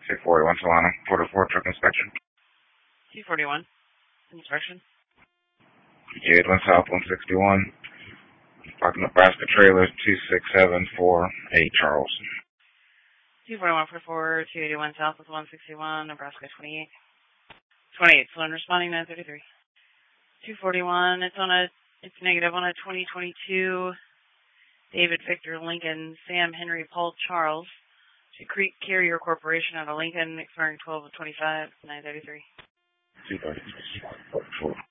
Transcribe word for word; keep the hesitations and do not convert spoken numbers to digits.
two forty-one Solana, quarter four truck inspection. two forty-one. Inspection. Jade one south, one sixty-one. Parking Nebraska trailers, two six seven four eight Charles. two forty-one for four, two eighty-one south with one sixty-one, Nebraska twenty-eight. twenty-eight, Sloan responding, nine thirty-three. two forty-one, it's on a, it's negative on a twenty twenty-two David Victor Lincoln Sam Henry Paul Charles to Creek Carrier Corporation out of Lincoln, expiring twelve of twenty-five, nine thirty-three. two thirty-three.